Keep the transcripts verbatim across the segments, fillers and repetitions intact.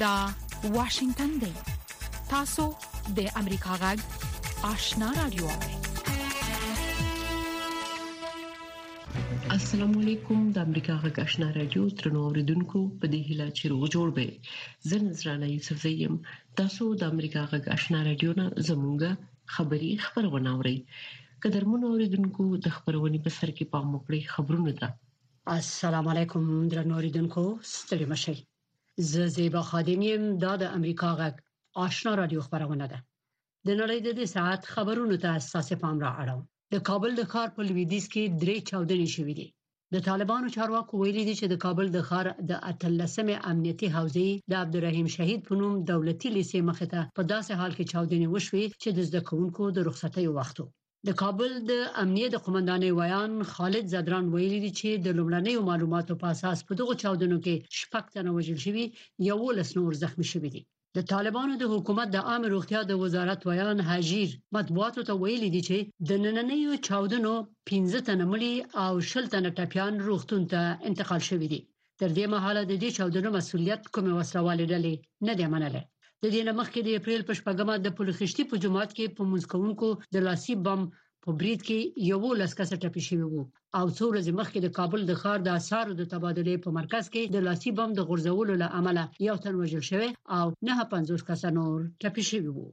دا واشنگتن دی. تاسو د امریکا غږ آشنا رادیو. السلام علیکم. د امریکا غږ آشنا رادیو ترنو اوریدونکو په دې هیله چې روغ جوړ به. زه نذرانه یوسف زیم. تاسو د امریکا غږ آشنا رادیو نه زموږه خبری خبرونه اورئ. قدرمن اوریدونکو د خبرونې په سر کې پام وکړئ خبرونه ده. السلام علیکم درنو اوریدونکو، ستړي مشئ. زه زیبا خادمیم. دا د امریکا غږ آشنا رادیو خبرونه ده. د نړۍ د دې ساعت خبرونو ته اساسه پام را اړوم. د کابل د ښار په لویدیځ کې درې چاودنې شوې دي. د طالبانو چارواکو ویلي دي چې د کابل د ښار د اتلسمې امنیتي حوزې د عبدالرحیم شهید په نوم دولتي لیسې مخې ته په داسې حال کې چاودنې وشوې چې د زده کوونکو د رخصتۍ وخت و. د کابل د امنیت د قومندانۍ ویان خالد زدران ویلي دي چې د لومړنیو معلوماتو په اساس په دغه چاودنو کې شپږ تنه وژل شوي، یوولس نور زخمی شوي دي. د طالبانو د حکومت د عامه روغتیا د وزارت ویان حجیر مطبوعاتو ته ویلي دي چې د نننیو چاودنو پنځه تنه مړي او شل تنه ټپيان روغتون ته انتقال شوي دي. تر دې مهاله د دې چاودنو مسؤلیت کومه وسلوالې ډلې نه دی منلې. د دې نه مخکې د اپریل په شپږمه د پلخشتي په جماعت کې په منځکونکو د لاسي بم په برید کې یوولس کسه ټپي شوي وو او څو ورځې مخکې د کابل د ښار د اسعارو د تبادلې په مرکز کې د لاسي بم د غورځولو له امله یو تن وژل شوی او نه پنځوس کسه نور ټپي شوي وو.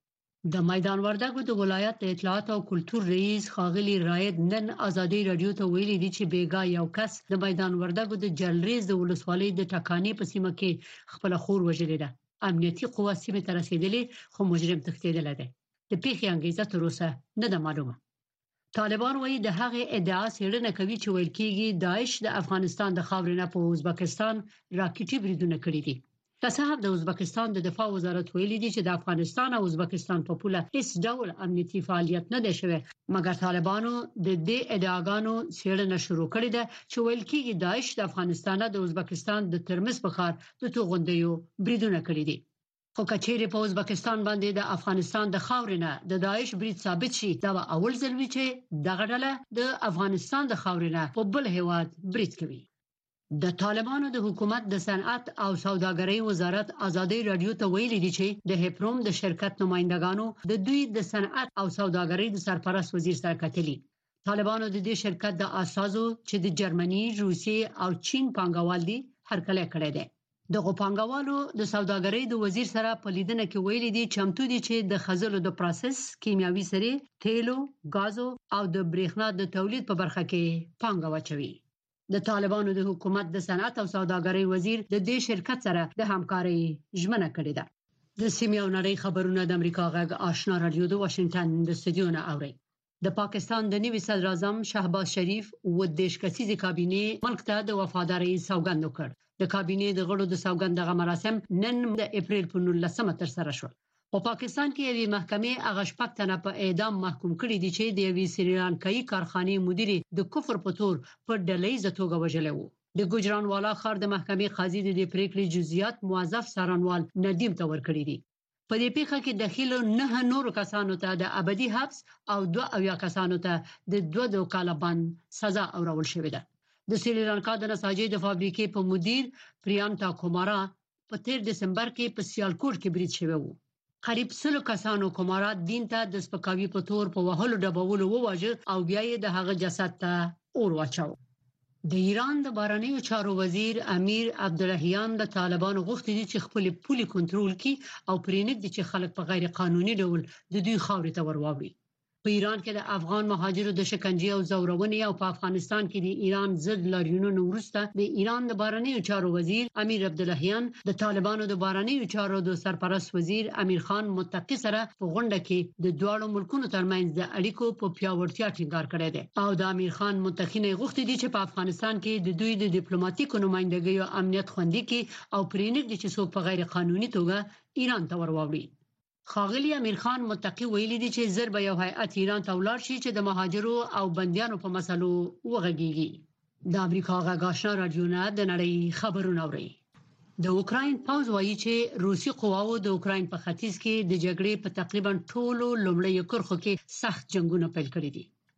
د میدان وردګو د ولایت د اطلاعات او کلتور رئیس خاغلی راید نن ازادي رادیو ته ویلي دي چې بیګا یو کس د میدان وردګو د جلریز د ولسوالۍ د ټکانې په سیمه کې خپل خور وژلې ده. امنیتي قوت سیمه ته رسیدلې خو مجرم تښتېدلی دی. د پیښې انګیزه تر اوسه نه ده معلومه. طالبان وايي د هغه ادعا څرګنده کوي چې ویل کېږي داعش د افغانستان د خاورې نه په ازبکستان راکټي بریدونه کړي دي. که څه هم د ازبکستان د دفاع وزارت ویلي دي چې د افغانستان او ازبکستان په پوله هیڅ ډول امنیتي فعالیت نه دی شوی، مګر طالبانو د دې ادعاګانو څرګنده شروع کړې ده چې ویل کېږي داعش د افغانستان د ازبکستان د ترمز په ښار د توغندیو بریدونه کړي دي. خو کچېرې په ازبکستان باندې د افغانستان د خاورې نه د داعش برید ثابت شي، دا به اول ځل وي چې دغه ډله د افغانستان د خاورې نه په بل هیواد برید کوي. د طالبانو د حکومت د صنعت او سوداګرۍ وزارت ازادي رادیو ته ویلي دي چې د هپروم د شرکت نمائندګانو د دوی د صنعت او سوداګرۍ د سرپرست وزیر سره کتلي. طالبانو د دې شرکت د اساسو چې د جرمني، روسیې او چین پانګوال دي هرکله کړی دی. د غوپانګوالو د سوداګرۍ د وزیر سره په لیدنه کې ویلي دي چمتو دي چې د خزلو د پروسس، کیمیاوي سرې، تیلو، غازو او د برېښنا د تولید په برخه کې پانګه واچوي. د طالبانو د حکومت د صنعت او سوداګرۍ وزیر د دې شرکت سره د همکارۍ ژمنه کړې ده. د سیمې او نړۍ خبرونه د امریکا غږ آشنا رادیو د واشنگټن د استودیو نه اوري. د پاکستان د نوي صدر اعظم شهباز شریف و دیش کسیزي کابینه ملک ته د وفادارۍ سوګند وکړ. د کابینه د غړو د سوګند دغه مراسم نن د اپریل په نولسمه تر سره شول. په پاکستان کې یوې محکمې هغه شپږ تنه په اعدام محکوم کړي دي چې د یوې سریلانکایي کارخانې مدیر د کفر په تور په ډلهیزه توګه وژلی وو. د ګوجرانوالا ښار د محکمې قاضي د پریکړې جزئیات موظف څارنوال ندیم ته ورکړي دي. په دې پیښه کې داخله نه نور کسانو ته د ابدي حبس او دوه اویا کسانو ته د دوه دوه کاله بند سزا اورول شوې ده. د سریلانکا د نساجۍ د فابریکې په مدیر پریانتا کومارا په تیر دسمبر کې په سیالکوټ کې برید شوی وو. قریب سلو کسانو کومارا دین ته د سپکاوي په تور په وهلو ډبولو وواژه او بیا یې د هغه جسد ته اور واچاو. د ایران د بهرنیو چارو وزیر امیر عبداللهیان د طالبانو غوښتي دي چې خپل پولي کنټرول کړي او پرېنږدي چې خلک په غیر قانوني ډول د دوی خاورې ته ورواوړي. په ایران کې د افغان مهاجرو د شکنجې او زورونې او په افغانستان کې د ایران ضد لاریونونو وروسته د ایران د بهرنیو چارو وزیر امیر عبداللهیان د طالبانو د بهرنیو چارو د سرپرست وزیر امیر خان متقی سره په غونډه کې د دواړو ملکونو ترمنځ د اړیکو په پیاوړتیا ټینګار کړی دی او د امیر خان متقی نه غوښتي دي چې په افغانستان کې د دوی د ډیپلوماټیکو نمائندګیو امنیت خوندي کړي او پرېنږدي چې څوک په غیر قانوني توګه ایران ته ورواوړي. خاغلی امیر خان متقی ویلي دي چې زر به یو هیئت ایران ته ولاړ شي چې د مهاجرو او بندیانو په مسلو وغږیږي. د امریکا غږ آشنا رادیو نه د نړۍ خبرونه اوري. د اوکراین پوځ وایي چې روسي قواو د اوکراین په ختیځ کې د جګړې په تقریبا ټولو لومړیو کرښو کې سخت جنگونه پیل کړي دي.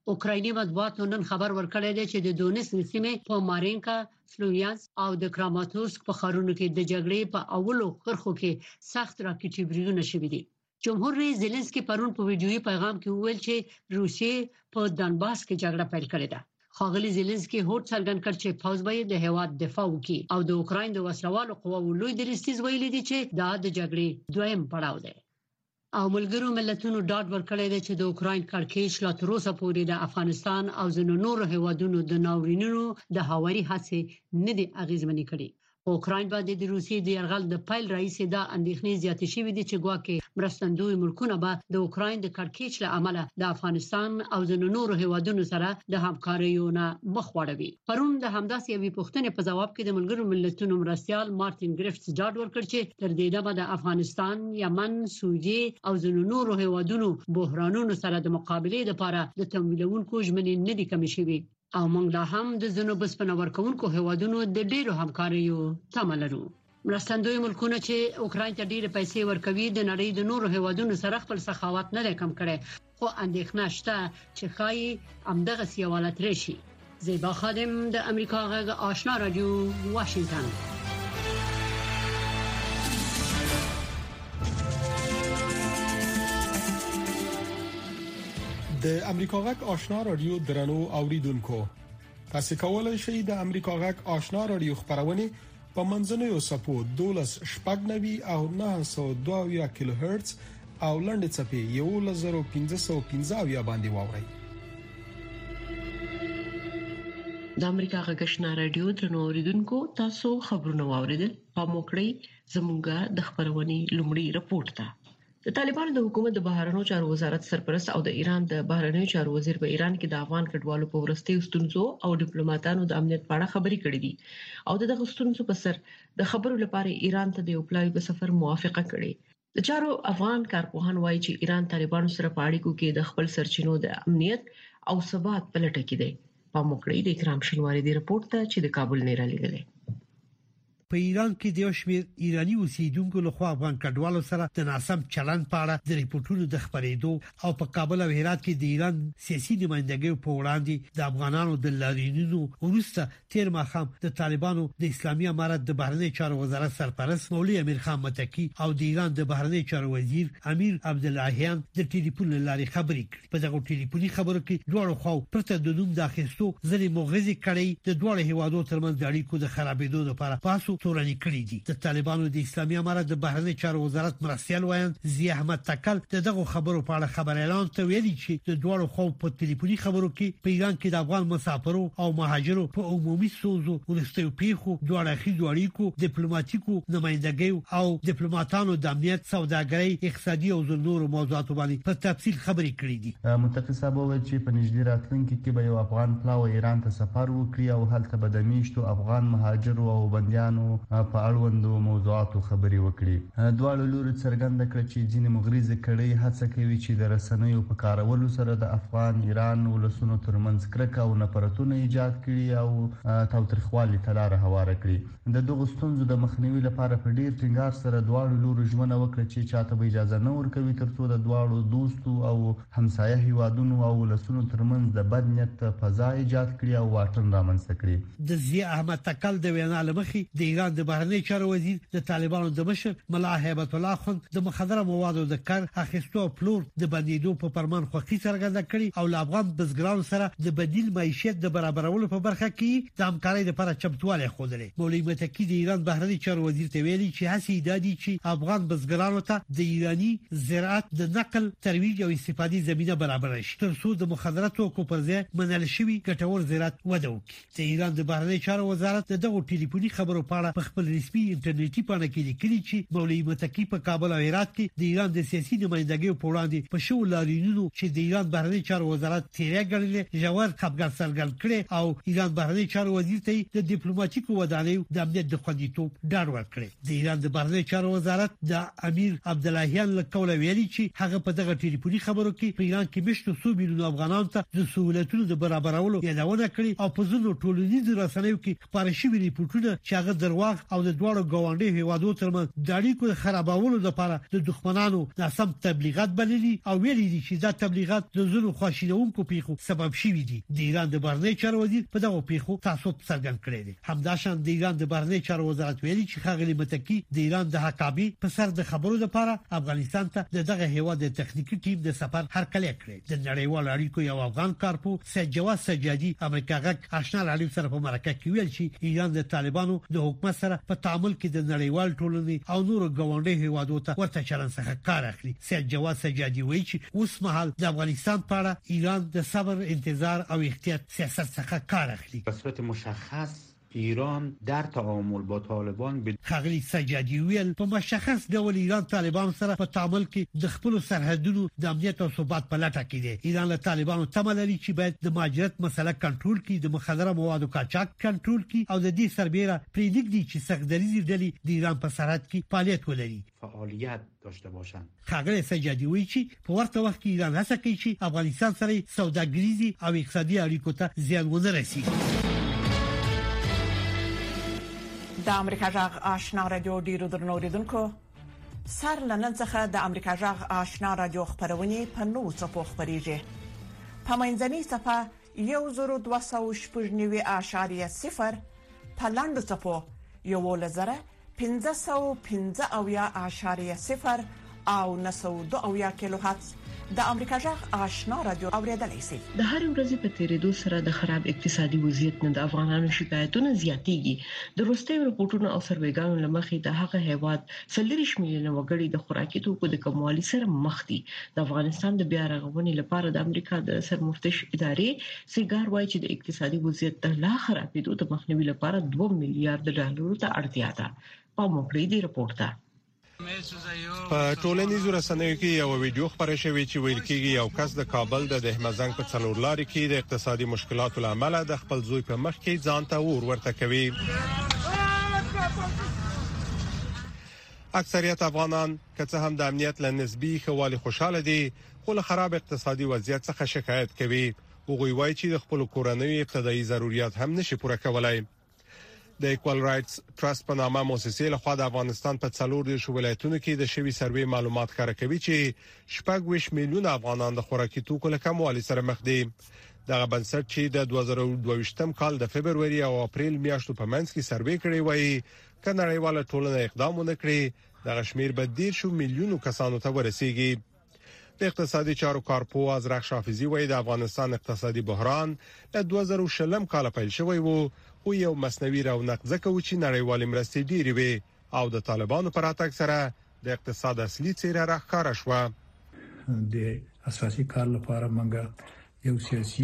اوکرایني مطبوعاتو نن خبر ورکړی دی چې د دونیس سیمې په مارینکا، سلویانس او د کراماتوسک په ښارونو کې د جګړې په اولو کرخو کې سخت راکټي بریدونه شوي دي. جمهور رئیس زيلنسکي پرون په ویډیويي پیغام کې وویل چې روسیې په دانباس کې جګړه پیل کړې ده. خاغلی زيلنسکي هوټ څرګند کړ چې پوز به د هیواد دفاع وکړي او د اوکراین د وسلوالو قواو لوی درستیز ویلي دي چې دا د جګړې دویم پړاو دی. او ملګرو ملتونو ډاډ ورکړی دی چې د اوکراین کړکېچ لا تر اوسه پورې د افغانستان او ځینو نورو هیوادونو د ناورینونو د هواري هڅې نه دي اغیزمنې کړې. اوکراین باندې د روسیې د يرغل د پایل رئیس دا اندېښنې زیاتې شوې دي چې ګواکې مرستندوی ملکونه به د اوکراین د کړکېچ له امله د افغانستان او ځینو نورو هیوادونو سره د همکاریونه مخ وړوي. پرون د همداسې یوې پوښتنې په جواب کې د ملګرو ملتونو مرستيال مارټین ګریفټس ډاډ ورکړ چې تر دې دمه د افغانستان، یمن، سوریې او ځینو نورو هیوادونو بحرانونو سره د مقابلې لپاره د تمویلونکو ژمنې نه دي کمې شوې. او موږ لا هم د زنو بسپنه ورکوونکو هیوادونو د ډیرو همکاریو تمه لرو. مرستندوی ملکونه چې اوکراین ته ډیره پیسې ورکوي د نړۍ د نورو هیوادونو سره خپل سخاوت نه کم کړي، خو اندېښنه شته چې خای امدغه سیوالت راشي. زیبا خادم د امریکا غږ آشنا رادیو، واشنگتن. د امریکا غږ آشنا رادیو درنو اوریدونکو، تاسو کولای شئ د امریکا غږ آشنا رادیو خبرونه په منځنوي سپو دولس شپږ نوي او نه سوه دوه کیلو هرتز او لنډ چپی یو لزر پنځه سوه پنځه باندې واورئ. د امریکا غږ آشنا رادیو درنو اوریدونکو، تاسو خبرونه واوریدل. په موکړی زموږه د خبرونې لومړی رپورت ده. د طالبانو د حکومت د بهرنیو چارو وزارت سرپرست او د ایران د بهرنیو چارو وزیر په ایران کې د افغان کډوالو په ورستي ستونزو او ډیپلوماټانو د امنیت په اړه خبرې کړې دي او د دغه ستونزو په سر د خبرو لپاره ایران ته د یو پلاوی په سفر موافقه کړې. د چارو افغان کارپوهان وایي چې ایران طالبانو سره په اړیکو کې د خپل سرچینو د امنیت او ثبات په لټه کې دی. په موکړی د اکرام شینواری دی رپورت ته چې د کابل نه را لګلې. په ایران کې د یو شمېر ایرانی اوسیدونکو له خوا افغان کډوالو سره د ناسم چلند په اړه د ریپورتونو د خبرېدو او په کابل او هرات کې د ایران سیاسي نمائندګۍ په وړاندې د افغانانو د لارینونو وروسته تیر ماښام د طالبانو د اسلامي امارت د بهرنی چارو وزارت سرپرست مولوي امیر خان متکی او د ایران د بهرنی چارو وزیر امیر عبداللهیان د ټلیفون لارې خبرې کړې. په دغه ټلیفوني خبرو کې دوه خو پرته د نوم د اخیستو ځلې مغزي کړي د دوه هیوادو ترمنځ د اړیکو د خرابېدو لپاره پاسو تورنی کړی دي. د طالبانو د اسلامي امارت د بهرنی چارو وزارت مرستيال وایي زی احمد تکل دغه خبرو په اړه خبر اعلان ته ویلي چې د دوه خو په ټلیفوني خبرو کې په ایران کې د افغان مسافرو او مهاجرو په عمومي سوزو ولستیو پیخو دوه اړخیزو اړیکو ډیپلوماټیکو نمائندګۍ او ډیپلوماټانو د امنیت، سوداګرۍ، اقتصادي او نورو موضوعاتو باندې په تفصیل خبرې کړې دي. متخصص وایي چې په نږدې راتلونکي کې به یو افغان پلاو ایران ته سفر وکړي او هلته به د میشتو افغان مهاجرو او بنديانو په اړوندو موضوعاتو خبرې وکړي. دواړو لوري څرګنده کړه چې ځینې مغرضه کړي هڅه کوي چې د رسنیو په کارولو سره د افغان ایران ولسونو ترمنځ کرکه او نفرتونه ایجاد کړي او تاوتریخوالي ته لار هواره کړي. د دغه ستونزو د مخنیوي لپاره په ډیر ټینګار سره دواړو لوري ژمنه وکړه چې چاته به اجازه نه ورکوي ترڅو د دواړو دوستو او همسایه هیوادونو او ولسونو ترمنځ د بد نیت فضا ایجاد کړي او واټن رامنځته کړي. د زی احمد تکل د وینا لمخې د ایران د بهرنی چارو وزیر د طالبانو د مشر ملا هیبت الله خان د مخدره موادو د کار اخیستو پلور د بندیدو په پرمان خوخي څرګنده کړي او د افغان بزګرانو سره د بدیل معیشت د برابرولو په برخه کې د همکارۍ لپاره چمتووالی خوده. مولوي متکی د ایران بهرنی چارو وزیر ته ویلي چې هڅې دادي چې افغان بزګرانو ته د ایرانی زراعت د نقل، ترویج او استفادې زمينه برابر شي ترڅو د مخدره توکو پر ځای منل شوی ګټور زراعت وده وکړي. د ایران د بهرنی چارو وزارت دغه ټلیفوني خبرو په اړه په خپل رسمي انټرنیټي پاڼه کې لیکلي چې مولوي متکی په کابل او هرات کې د ایران د سیاسي نمائندګۍ په وړاندې په شو لارینونو چې د ایران بهرنی چارو وزارت تیریا ګڼل ژور خپګر څرګند کړي او ایران بهرنی چارو وزیر ته د ډیپلوماټیکو ودانیو د امنیت د خوندیتوب ډاډ ورکړي. د ایران د بهرنی چارو وزارت د امیر عبداللهیان له قوله ویلي چې هغه په دغه ټلیفوني خبرو کې په ایران کې مشتو څو میلیون افغانانو ته د سہولتونو د برابرولو یادونه کړې او په ځینو ټولنیزو رسنیو کې خبري شوې ریپورتونه چې هغه درواغ او د دوړو ګاونډي هیوادو ترمنځ د اړیکو خرابولو لپاره د دښمنانو ناسم تبلیغات بللي او ویلي دي چې دا تبلیغات د زړو خواشینونکو پیښو سبب شوي دي. د ایران د بهرنی چارو وزیر په دغه پیښو تعصب څرګند کړی دی. همداشان د ایران د بهرنی چارو وزارت ویلي چې ښاغلي متکی د ایران د حکابي په سر د خبرو لپاره افغانستان ته د دغه هیواد د تخنیکی ټیم د سفر هرکلی کړی. د نړیوال اړیکو یو افغان کارپو سید جواد سجادي امریکا غک آشنا راډیو سره په مرکه کې ویل چې ایران د طالبانو د حکومت سره په تعامل کې د نړیوال ټولنې او نورو ګاونډي هیوادو ته ورته چلند څخه کار اخلي. سید جواد سجادي وایي چې اوس مهال د افغانستان په اړه ایران د صبر، انتظار او احتیاط سیاست څخه کار اخلي. به صورت مشخص ایران در تعامل با طالبان به خغلی سجادی ویل په مشخص ډول ایران طالبان سره په تعامل کې د خپل سرحدونو د امنیت او ثبات په لټه کې دی. ایران له طالبانو تمه لري چې باید د مهاجرت مسله کنټرول کړي، د مخدره موادو قاچاق کنټرول کړي او د دې سربېره پریږدي چې سختدریزي ډلې د ایران په سرحد کې فعالیت ولري فعالیت داشته باشند. خغلی سجادی وایي چې په ورته وخت کې ایران هڅه کوي چې افغانستان سره سوداګریزي او اقتصادي اړیکو ته زیان ونه رسیږي. د امریکا جغ آشنا رادیو ډیرو درنو اوریدونکو سر لنن څخه د امریکا جغ آشنا رادیو خبرونه په نو څپو خبريږي. په منځني صفه یو زرو دوه سوه شپږ نوي اعشاریه صفر په لاندو څپو یو لزره پنځه سوه پنځه اویا اعشاریه صفر او نه سوه دوه اویا کیلو هرتز د امریکا جغ آشنا رادیو اوریدلای شي. د هر ورځې په تیریدو سره د خراب اقتصادي وضعیت نه د افغانانو شکایتونه زیاتېږي. د وروستیو رپورټونو او سروېګانو لمخې د هغه هیواد څلوېښت میلیونه وګړي د خوراکي توکو د کموالي سره مخ دي. د افغانستان د بیا رغونې لپاره د امریکا د سرمفتش ادارې سیګار وايي چې د اقتصادي وضعیت د لا خرابېدو د مخنیوي لپاره دوه میلیارډ ډالرو ته اړتیا ده. په موکړې دی رپورټ ده. په ټولنیزو رسنیو کې یو ویډیو خبره شوې چې ویل کېږي یو کس د کابل د دهمزنګ په څلور لارې کې د اقتصادي مشکلاتو لامل د خپل زوی په مخ کې ځان ته ور ورته کوي. اکثریت افغانان که هم د امنیت له نسبی خوالي خوشاله دي خو له خراب اقتصادي وضعیت څخه شکایت کوي. هغوی وایي چې د خپل کورنۍ ابتدایي ضرورت هم نشي پوره کولای. د ایکوال رائټس ټرست په نامه مؤسسې له خوا د افغانستان په څلور دیرش ولایتونو کې د شوي سروې معلومات ښکاره کوي چې شپږ ویشت میلیونه افغانان د خوراکي توکو له کموالي سره مخ دي. دغه بنسټ چې د دوه زره دوه ویشتم کال د فبرवरी او اپریل میاشتو په منځ کې سروې کړی وایي چې نړیواله ټولنه اقدام وکړي دغه شمیر به ډیر شو میلیونو کسانو ته ورسیږي. د اقتصادي چارو کارپو ازرق شافعي وایي د افغانستان اقتصادي بحران له دوه زره شلم کال پیل شوی وو خو یو مصنوي رونق ځکه و چې نړیوال مرستې ډېری وي او د طالبانو پر اتاک سره د اقتصاد اصلي څیره راښکاره شو. د اساسي کار لپاره موږ یو سیاسي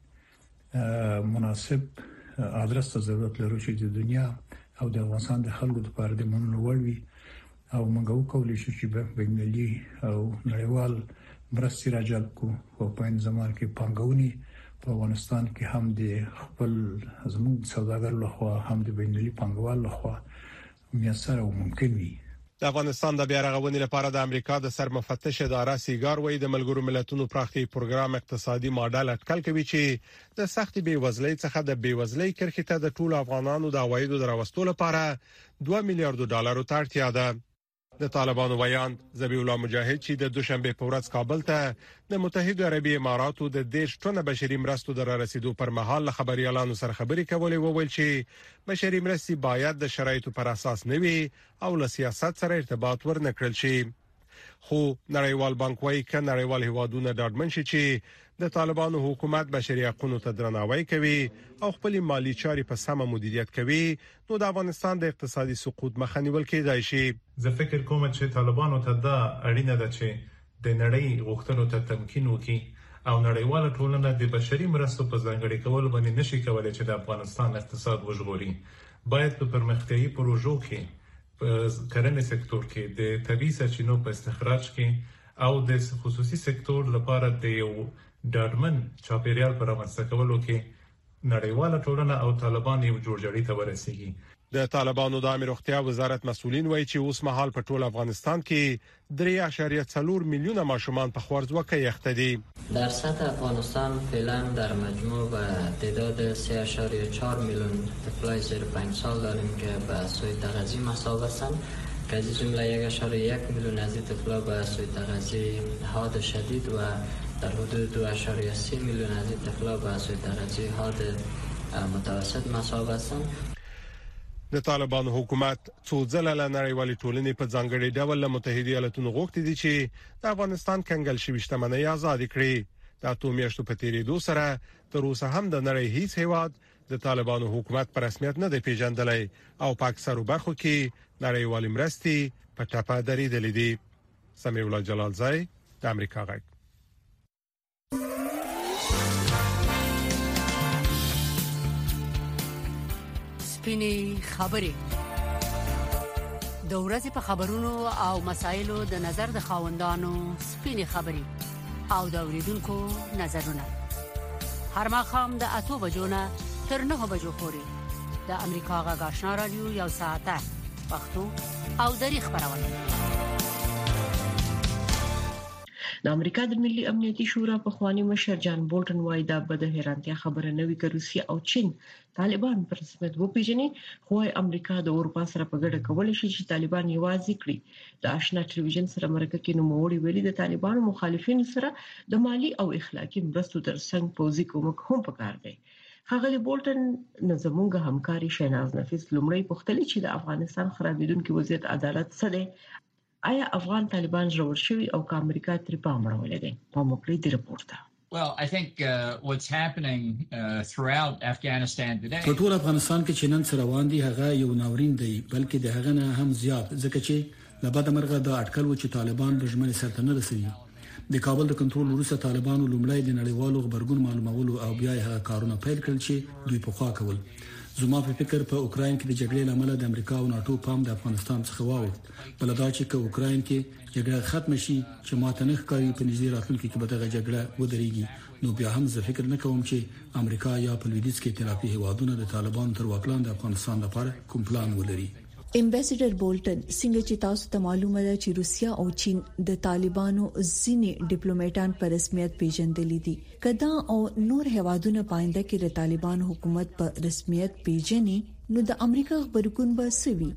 مناسب ادرس ته ضرورت لرو چې د دنیا او د افغانستان د خلکو لپاره د منلو وړ وي او موږ وکولای شو چې بینالمللي او نړیوال مرستې راجلب کړو او په این زمان کې پانګونې په افغانستان کې هم د خپل زموږ سوداګر لخوا هم د بینالمللي پانګوال لخوا میسر او ممکن وي. د افغانستان د بیا رغونې لپاره د امریکا د سرمفتش اداره سیګار وایي د ملګرو ملتونو پراختي پروګرام اقتصادي ماډل اټکل کوي چې د سخت بیوزلۍ څخه د بیوزلۍ کرښې ته د ټولو افغانانو د عوایدو دراوستلو لپاره دوه میلیارډ ډالرو ته اړتیا ده. د طالبانو بیان ذبیح الله مجاهد چې د دوشنبه په ورځ کابل ته د متحده عربی اماراتو د دیش ټنه بشري مرستو در رسیدو پر مهال خبريالانو سره خبرې کولې وویل چې بشري مرستې باید د شرایطو پر اساس نه وي او له سیاست سره ارتباط ورنکړل شي. خو نړیوال بانک وايي ک نړیوال هیوادونه ډاډمن شي چې د طالبانو حکومت بشري حقوقو ته درناوی کوي او خپل مالی چارې په سمه مدیریت کوي نو د افغانستان د اقتصادي سقوط مخه نیول کېدای شي. زه فکر کوم چې طالبانو ته دا اړینه ده چې د نړۍ غوښتنو ته تمکین وکړي او نړیواله ټولنه د بشري مرستو په ځانګړي کول باندې نشي کولای چې د افغانستان اقتصاد وژغوري. باید په پرمختیايي پروژو کې په کرنې سکتور کې د طبيعي سرچینو په استخراج کې او د خصوصي سکتور لپاره د یو ډاډمن چاپیریال پر رامنځته کولو کې نړیواله ټولنه او طالبان یو جوړجاړي ته ورسیږي. د طالبانو د امیر روغتیا وزارت مسؤلین وایي چې اوس مهال په ټول افغانستان کې درې اعشاریه څلور میلیونه ماشومان په خوارځواکۍ اخته دي. در سطح افغانستان فعلا در مجموع به تعداد سه اعشاریه چهار میلیون طفلای زیر پنج سال داریم که به سوی تغذیه محسوب هستند که از جمله یک اعشاریه یک میلیون از این طفلا به سوی تغذیه حاد شدید و در حدود دو اعشاریه سه میلیون از این طفلا به سوی تغذیه حاد متوسط محسوب هستند. د طالبانو حکومت څو ځله له نړیوالې ټولنې په ځانګړي ډول له متحده ایالاتونو غوښتي دي چې د افغانستان کنګل شوی شتمنۍ آزاد کړي. د اتو میاشتو په تیریدو سره تر اوسه هم د نړۍ هیڅ هیواد د طالبانو حکومت په رسمیت نه دی پیژندلی او په اکثرو برخو کې نړیوال مرستې په ټاپه درېدلې دي. سمیع الله جلالزای د امریکا غږ. سپینې خبرې د ورځې په خبرونو او مسایلو د نظر د خاوندانو سپینې خبرې او د اوریدونکو نظرونه هر ماښام د اتو بجو نه تر نه بجو پورې د امریکا غږ آشنا رادیو یو ساعته پښتو او دری خبرونه. د امریکا د ملي امنیتي شورا په خواني مشر جان بولټن وایي دا به د حیرانتیا خبره نه وي چې روسیا او چین طالبان پر رسمیت وپیژني، خو امریکا د اروپا سره په ګډه کولای شي چې طالبان یوازې کړي. د آشنا ټلویزیون سره مرکه کې نوموړي ویلي د طالبانو مخالفینو سره د مالی او اخلاقی مرستو ترڅنګ پوځي کومک هم پکار دی. ښاغلي بولټن نظمونګه همکاري شیناز نفیس لومړی پوښتنه چې د افغانستان خرابېدونکو وضعیت عدالت څه دی؟ آیا افغان طالبان ژور شوي او که امریکا ترې پام اړولی دی؟ پام وکړئ د رپورټ ته. Well, I think uh, what's happening uh, throughout Afghanistan today. په ټول افغانستان کې چې نن سره روان دي هغه یو ناورین دی، بلکې د هغه نه هم زیات، ځکه چې لبد مرغه د اټکل و چې طالبان د ژمنې سره نه رسیدي. د کابل د کنټرول وروسته طالبانو لومړی د نړیوالو خبرګون معلومولو او بیا هغه کارونه پیل کړل چې دوی په خوا کول. زما په فکر په اوکرين کې د جګړې لامل د امریکا او ناتو پام د افغانستان څخه واوښت. بلدا چې په اوکرين کې جګړه ختم شي چې ماته نه ښکاري په نږدې راتلونکي کې به دغه جګړه ودرېږي، نو بیا هم زه فکر نه کوم چې امریکا یا په لویدیځ کې ائتلافي هیوادونه د طالبان تر واکلان د افغانستان لپاره کوم پلان ولري. امبیسډر بولټن څنګه چې تاسو ته معلومه ده چې روسیا او چین د طالبانو ځینې ډیپلوماټان په رسمیت پیژندلي دي، کدا او نور هیوادونه پاینده کې د طالبان حکومت په رسمیت پیژني نو د امریکا خبرګون به سوي.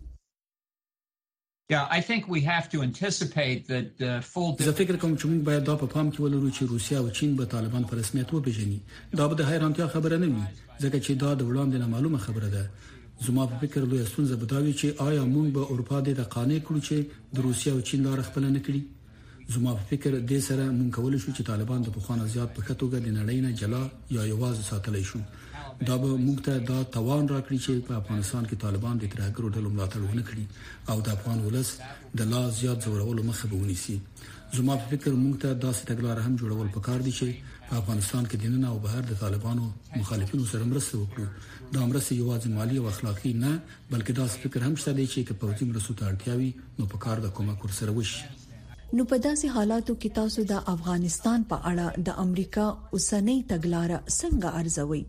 Yeah, I think we have to anticipate that the uh, full زه فکر کوم چې موږ باید دا په پام کې ولرو چې روسیا او چین به طالبان په رسمیت وپیژني. دا به د حیرانتیا خبره نه وي، ځکه چې دا د وړاندې نه معلومه خبره ده. زما په فکر لوی ستونزه به دا وي چې آیا موږ به اروپا د قانې کړو چې د روسیا او چین لار خپل نه کړي. زما په فکر د سره موږ کولای شو چې طالبان د بخوانه زیات په خطوګه د نړۍ نه جلا یا یوازې ساتلای شو. دا به موږ ته دا توان راکړي چې په افغانستان کې طالبان د ترهګرو ډلو ملاتړ ونه کړي او د افغان ولس د لا زیات زورولو مخه به ونیسي. زما په فکر موږ ته داسې تګلارې هم جوړول پکار دي چې په افغانستان کې د نن او بهر د طالبانو مخالفینو سره مرسته وکړو. دا مرسته یوازې مالی او اخلاقی نه، بلکې دا فکر هم شته چې په پوځي مرستو ته اړتیا وي نو په کار د کومک ورسره وشي. نو په داسې حالاتو کې تاسو د افغانستان په اړه د امریکا اوسنۍ تګلارې څنګه ارزوي؟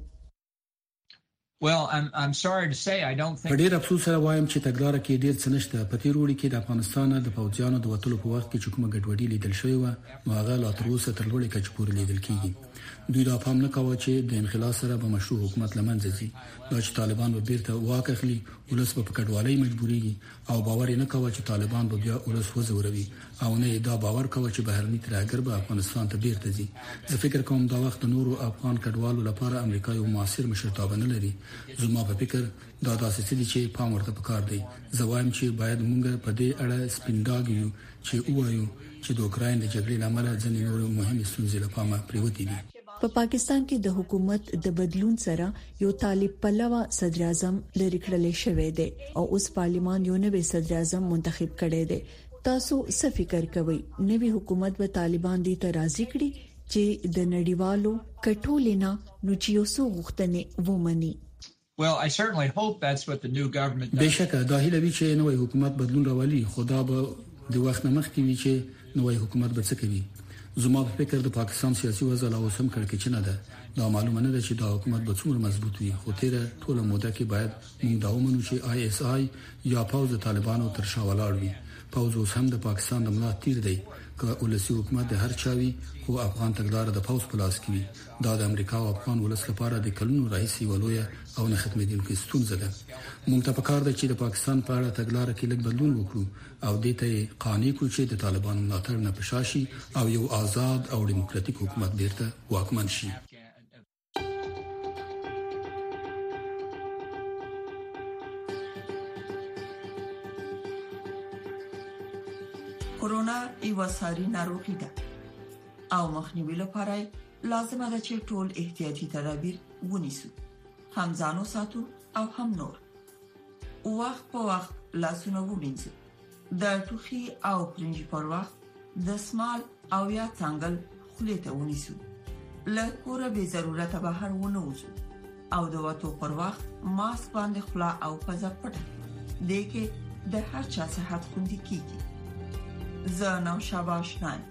Well, I'm I'm sorry to say I don't think. په ډیر افسوس سره وایم چې تګلارې کې ډیر څه نشته. په تیر وړي کې د افغانستان د پوځیانو د وټلو په وخت کې چې کومه ګډوډي لیدل شوې و نو هغه لا تر اوسه تر لوړې کچې پورې لیدل کیږي. دوی دا فهم نه کاوه چې د انقلاب سره به مشروع حکومت لمنځه ځي، دا چې طالبان به بیرته واک اخلي، ولس په کډوالۍ مجبوريږي او باور نه کاوه چې طالبان به بیا ولس وزوروي او نه دا باور کاوه چې بهرني ترهګر به افغانستان ته بیرته ځي. زه فکر کوم دا وخت نورو افغان کډوالو لپاره امریکا یو موثر مشرتابه نه لري. زما په فکر دا داسې څه دي چې پام ورته پکار دی. زه وایم چې باید موږ په دې اړه سپینډاګ یو چې وایو چې د اوکرين د جګړې لامل ځینې نور مهمه ستونزې لپاره پریوتې دي. په پا پاکستان کې د حکومت د بدلون سره یو طالب پلوه صدر اعظم لری کړل شوې ده او اوس پارلیمان یو نوې صدر اعظم منتخب کړي دي. تاسو څه فکر کوئ؟ نوې حکومت به طالبان دي ته راضي کړي چې د نړیوالو کټولینا نو چې یو څو غوښتنې ومني؟ Well, I certainly hope that's what the new government does. بشکه دا هیله وی چې نوې حکومت بدلون راولي، خدا به د وخت نه مخکې وی چې نوې حکومت به څه کوي. زما په فکر د پاکستان سیاسي وضع لا اوس هم کړکېچنه ده. دا معلومه نه ده چې دا حکومت به څومره مضبوط وي خو تیر ټول موده کې باید موږ دا ومنو چې آی اس آی یا پوز طالبانو تر شا ولاړ وي. پوز اوس هم د پاکستان د ملا تیر دی که ولسی حکومت د هر چاوي خو افغان تګلار د پوز پلاس کوي. دا د امریکا او افغان ولس لپاره د کلونو راهیسي ولوي او نه ختمېدونکې ستونزه ده. موږ ته پکار ده چې د پاکستان په اړه تګلار کې لږ بدلون وکړو او د ته قانوني کو چې د طالبانو ملاتړ نه پشاشي او یو آزاد او دیموکراتیک حکومت بیرته واکمن شي. کورونا یو ساري ناروغي ده او مخنیوي لپاره لازم ده چې ټول احتیاطي تدابیر ونیسو، هم ځانو ساتو او هم نور. وخت په وخت لاسونه ومینځو، د ټوخي او پرنجي پر وخت د سمال او یا څنګل خولې ته ونیسو، له کوره به ضرورت بهر ونه وځو او د وټو پر وخت ماسک باندې خلا او پزه پټه دې کې د هر چا صحت خوندي کیږي. زه نو شاباش نایم.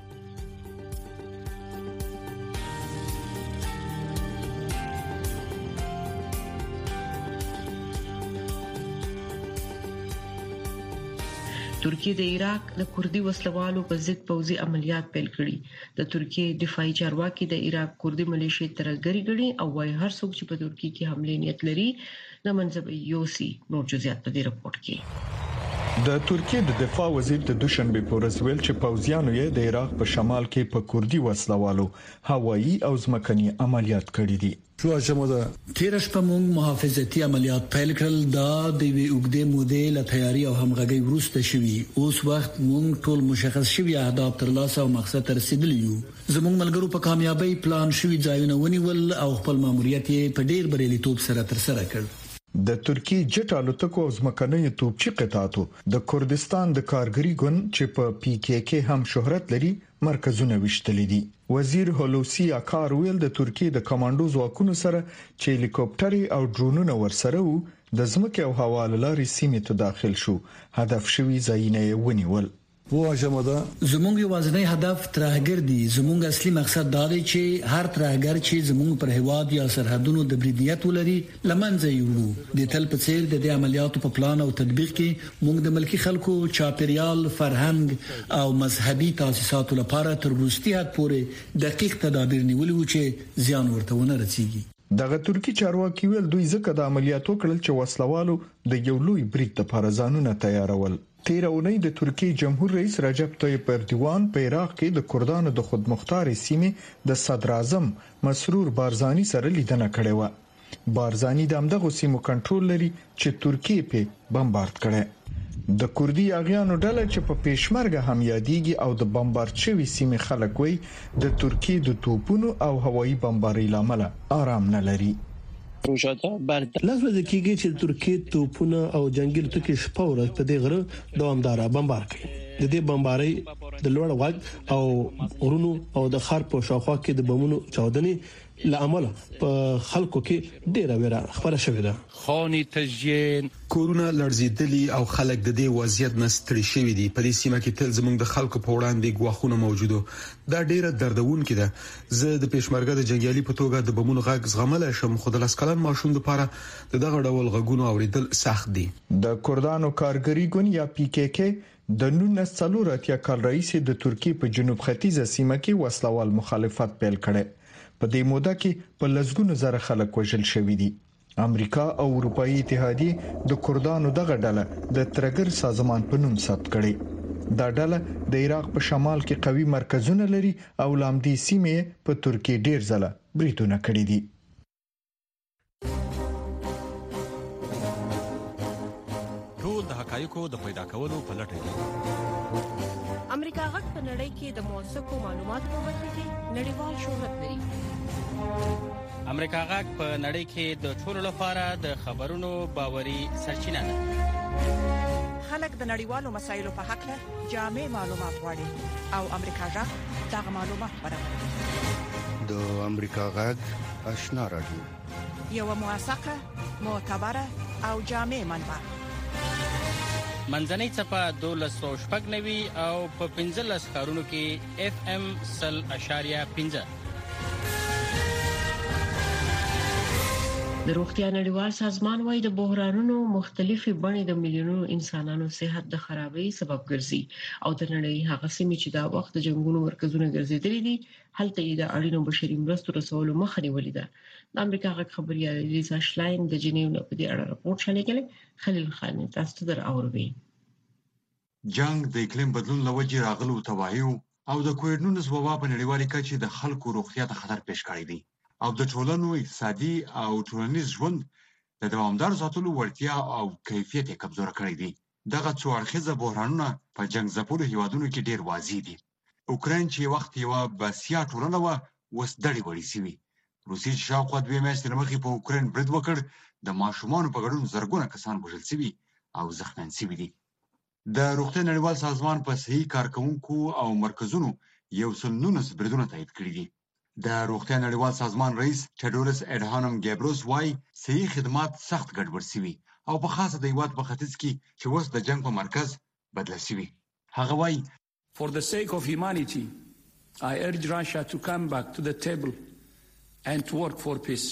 ترکیه د عراق د کردي وسلوالو په ضد پوځي عملیات پیل کړي. د ترکیه دفاعي چارواکي د عراق کردي ملیشې ترګری غړي او وايي هر څوک چې په ترکیه کې حمله نیت لري د منځبي یوسي. نور جزئیات په دې رپورت کې. د ترکیه د دفاع وزیر د دوشنبه په ورځ ویل چې پوځیانو یې د عراق په شمال کې په کردي وسلوالو هوایي او ځمکني عملیات کړي دي. تیرش په مونږ محافظتي عملیات پیل کړل دا د وی وګړي مودې له تیاری او همغږي ورسته شوی. اوس وخت مونږ ټول مشخص شوی اهداف ترلاسه او مقصد ته رسیدلی یو. زموږ ملګرو په کامیابی پلان شوی ځایونه ونیول او خپل ماموریت په ډیر بریالیتوب سره تر سره کړ. د ترکیه جټ الوتکو او ځمکني توپچي قطعاتو د کردستان د کارګری ګوند چې په پی کې کې هم شهرت لري مرکزونه وشتلې دي. وزیر هولوسی اکار ویل د ترکیه د کمانډو ځواکونو سره چې هلیکوپټر او ډرونونه ورسره وو د ځمکې او هوا لارې سیمې ته داخل شو. هدف شوی ځایونه ونیول. زمونږ یوازینی هدف ترهګر دي. زمونږ اصلي مقصد دا دی چې هر ترهګر چې زمونږ پر هواد یا سرحدونو د بریدیت ولري لمنځه یوړو. د تل په څیر د دې عملیاتو په پلان او تطبیق کې موږ د ملکی خلکو چاپیریال فرهنګ او مذهبي تاسیساتو لپاره تر وروستي حد پورې دقیق تدابیر نیولي چې زیان ورته ونه رسیږي. دغه ترکی چارواکي ویل دوی ځکه د عملیاتو کړل چې وسلوالو د یو لوی برید لپاره ځانونه تیارول. تیر اونۍ د ترکیه جمهور رئیس رجب طیب اردوغان په عراق کې د کردانو د خودمختار سیمې د صدر اعظم مسرور بارزانی سره لیدنه کړې و. بارزانی د امدغه سیمو کنټرول لري چې ترکیه په بمبارد کړي. د کردي اغیانو ډله چې په پېشمرګه هم یادېږي او د بمبارد شوی سیمې خلک وي د ترکیه د توپونو او هوایي بمبارۍ لامل آرام نه لري. روجاته بعد لازم د کیږي چې ترکیه توپونه او جنگي لوټکي شپه ورځ په دې غره دوامدار بمبار کوي. د دې بمبارۍ د لوړ غږ او ورونو او د خار په شاوخوا کې د بمونو چاودنې لامل په خلکو کې ډیره ویره خبره شوې ده. خاني تجین کورونا لړزیدلی او خلک د دې وضعیت نستړي شوی دي. په دې سیمه کې تل زموږ د خلکو په وړاندې غواخونه موجوده. دا ډیره دردونکې ده. زه د پېشمرګه د جنگیالي په توګه د بمونو غږ زغمل شم خو د لسکلن ماشوم لپاره د دغه ډول غږونو اوریدل سخت دي. د کردانو کارګری ګوند یا پی کې کې د نونس څلورتیا کال رئیس د ترکیه په جنوب ختیځه سیمه کې وسلوال مخالفت پیل کړي. په دې موده کې په لسګونو زره خلک وژل شوي دي. امریکا او اروپאי اتحادیه د کردانو دغه ډله د ترګر سازمان په نوم ثبت کړي. دا ډله د عراق په شمال کې قوي مرکزونه لري او لامدي سیمې په ترکیه ډیر ځله بریټونه کړي دي. ټول د حقایقو د پیدا کولو په لټه کې امریکا غټ په نړۍ کې د موثقو معلوماتو په برخه کې نړیوال شهرت لري. امریکا غټ په نړۍ کې د ټولو لپاره د خبرونو باوري سرچینه ده. خلک د نړیوالو مسایلو په حق له جامع معلومات غواړي او امریکا غټ دغه معلومات برابروي. د امریکا غټ آشنا رادیو یو موثقه معتبره او جامع منبع. منځنۍ صفه دولس سو شپږ نوي او په پنځلس ښارونو کې اف ام سل اشاریه پنځه. د روغتیا نړیوال سازمان وايي د بحرانونو مختلفې بڼې د میلیونونو انسانانو صحت د خرابۍ سبب ګرځي او د نړۍ هغه سیمې چې دا وخت د جنگونو مرکزونه ګرځېدلې دي هلته یې د اړینو بشري مرستو رسولو مخه نیولې ده. د امریکا غږ خبريال لیزا شلاین د جنیو نه په دې اړه راپور شریکوي. خلیل خان تاسو ته اوروي. جنگ د اقلیم بدلون لوجې راغلو تباہیو او د کووډ نولس وبا په نړیوالي کچه د خلکو روغتیا ته خطر پیښ کړی دی او د ټولنو اقتصادي او ټولنیز ژوند د دوامدار ساتلو وړتیا او کیفیت یې کمزور کړی دی. دغه څو اړخیزه بحرانونه په جنگ ځپلو هیوادونو کې ډیر واضح دي. اوکراین چې وخت یو بسیا ټولنه و وس دړي وړي سوي. روسیې چې شاوخوا دوه میاشتې مخکې په اوکراین برید وکړ د ماشومانو په ګډون زرګونه کسان وژل سوي او زخمیان سوي دي. د روغتیا نړیوال سازمان په صحي کارکونکو او مرکزونو یو سل نولس بریدونه تایید کړي دي. د روغتیا نړیوال سازمان رئیس ټیډورس اډهانم ګیبروس وايي صحي خدمات سخت ګډوډ شوي او په خاصه د هیواد په ختیځ کې چې اوس د جنگ په مرکز بدل شوي. هغه وايي For the sake of humanity, I urge Russia to come back to the table and to work for peace.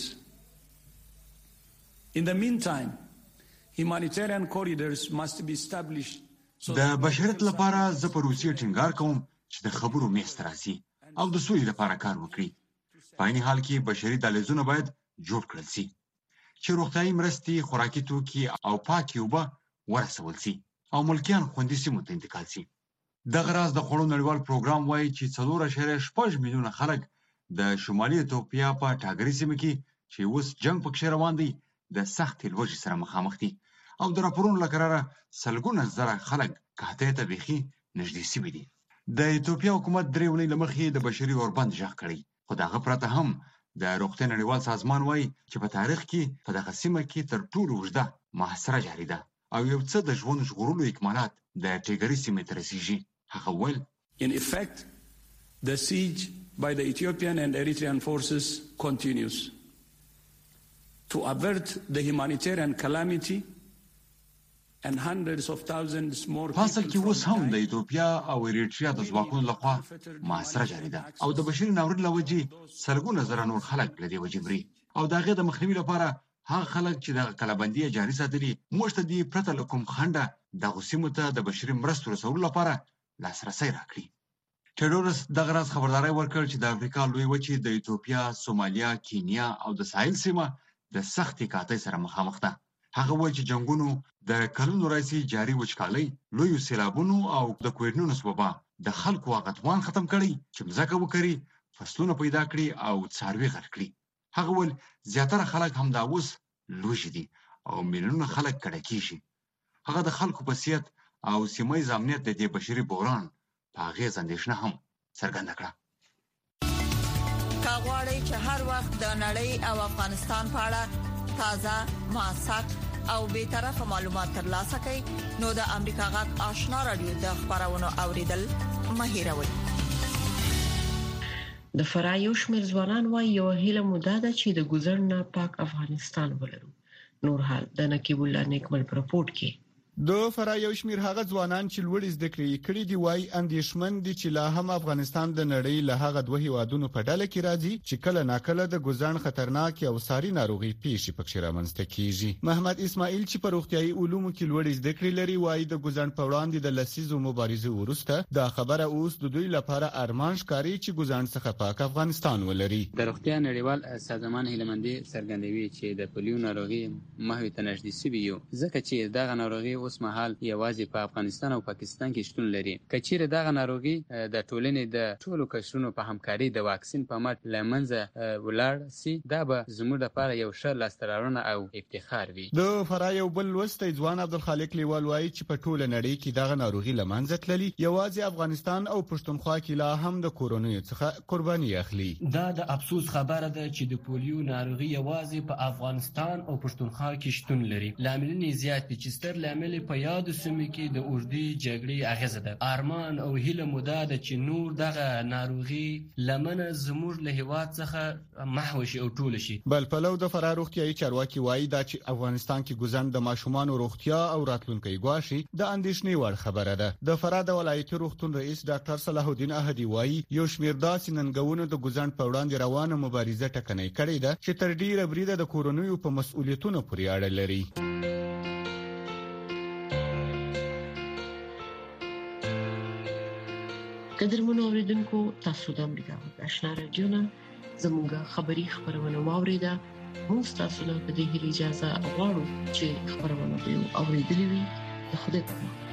In the meantime, humanitarian corridors must be established. د بشریت لپاره زه په روسیې ټینګار کوم چې د خبرو میز ته راسي او د سولې لپاره کار وکړي. په عین حال کې بشري دهلیزونه باید جوړ کړل شي چې روغتیايي مرستې، خوراکي توکي او پاکې اوبه ورسول شي او ملکیان خوندي سیمو ته انتقال شي. دغه راز د خوړو نړیوال پروګرام وايي چې څلور اعشاریه شپږ میلیونه خلک د شمالي ایتوپیا په ټاګري سیمه کې چې اوس جنگ پکې روان دی د سخت لوږې سره مخامخ دي او د راپورونو لکراره سلګونه زره خلک قحطۍ ته بیخي نږدې شوي دي. د ایتوپیا حکومت درې ونې لمخې د بشري اوربند ژغ کړی، خو دغه پرته هم د روغتیا نړیوال سازمان وايي چې په تاریخ کې په دغه سیمه کې تر ټولو اوږده محاصره جاري ده او یو څه د ژوند ژغورلو اکمالات د ټیګري سیمې ته رسیږي. هغه ویل In effect, the siege by the Ethiopian and Eritrean forces continues. To avert the humanitarian calamity and hundreds of thousands more people فاصل کې اوس هم د ایتوپیا او ایریټریا د ځواکونو لخوا محاصره جاري ده او د بشري ناورین له وجې سلګونه زره نور خلک له دې وجې مري او د هغې د مخنیوي لپاره هغه خلک چې دغه کلابندي جاري ساتلي موږ ته دې پرته له کوم خنډه دغو سیمو ته د بشري مرستو رسولو لپاره لاسرسی راکړي. ټیډورس دغه راز خبرداری ورکړ چې د افریقا لوی وچې د ایتوپیا، سومالیا، کینیا او د ساحل سیمه د سختې قحطۍ سره مخامخ ده. هغه وایي چې جنگونو د کلونو راځي جاري وچکالۍ، لویو سیلابونو او د کووډ نولس وبا د خلکو هغه توان ختم کړي چې مځکه وکري، فصلونه پیدا کړي او څاروي غټ کړي. هغه ول زیاتره خلک هم دا اوس لوږې دي او میلیونونه خلک کډه کیږي. هغه د خلکو په صحت او سیمه ییز امنیت د دې بشري بحران په اغېز اندېښنه هم څرګنده کړه. کاغوري چې هر وخت د نړۍ او افغانستان په اړه تازه، موثق او به طرفه معلومات ترلاسه کړئ نو د امریکا غږ آشنا رادیو د خبرونو اوریدل مهیروي. د فرایو شمیر ځوانان وايي یو هیله موده ده چې د ګذر نه پاک افغانستان ولرو. نور حال د نقیب الله نیکمل په رپورت کې د فرایو شمیر هغه ځوانان چې لوړ زده کړې کړې دي وايي اندېښمن دي چې لا هم افغانستان د نړۍ له هغه دوه هیوادونو په ډله کې راځي چې کله ناکله د ګوزن خطرناک او ساري ناروغي پیښې پکې رامنځته کیږي. محمد اسماعیل چې په روغتيایي علومو کې لوړ زده کړې لري وايي د ګوزن په وړاندې د لسیزو مبارزې وروسته دا خبره اوس د دوی لپاره ارمان ښکاري چې ګوزن څخه پاک افغانستان ولري. د روغتیا نړیوال سازمان هیلمندي څرګندوي چې د پولیو ناروغي محوي ته نږدې شوی یو ځکه چې دغه ناروغي اوس مهال یوازې په افغانستان او پاکستان کې شتون لري. کچېره دغه ناروغي د ټولنې د ټولو قشرونو په همکاري د واکسین په مټ لمنځه ولاړ سي دا به زموږ لپاره یو ښه لاستهراوړنه او افتخار وي. د فرایو بل وسته ځوان عبدالخالق لیوال وایي چې په ټوله نړۍ کې دغه ناروغي لمنځه تللي یوازې افغانستان او پښتونخوا کې لا هم د کورونو څخه قرباني اخلي. دا د افسوس خبره ده چې د پولیو ناروغي یوازې په افغانستان او پښتونخوا کې شتون لري. لاملونه زیات دي چې ستر لامل ولې په یاد سیمه کې د اوږدې جګړې اغیزه ده. ارمان او هیله موده ده چې نور دغه ناروغي لمنه زموږ له هیواد څخه محو شي او ټول شي. بل پلو د فرار روغتيایي چارواکي وایي دا چې افغانستان کې ګوزن د ماشومان روغتیا او راتلونکي ګواښي د اندېښنې وړ خبره ده. د فراه د ولایتي روغتون رئیس ډاکټر صلاح الدین احدی وایي یو شمېر داسې ننګونو د ګوزن په وړاندې روانه مبارزه ټکنۍ کړې ده چې تر ډیره بریده د کورونیو په مسؤلیتونو پورې اړه لري. قدرمنو اوریدونکو، تاسو د امریکا غږ آشنا رادیو نه زموږه خبری خبرونه واوریده. موږ تاسو ته په دې اجازه غواړو چې خبرونه به اوریدلې وي. خدای په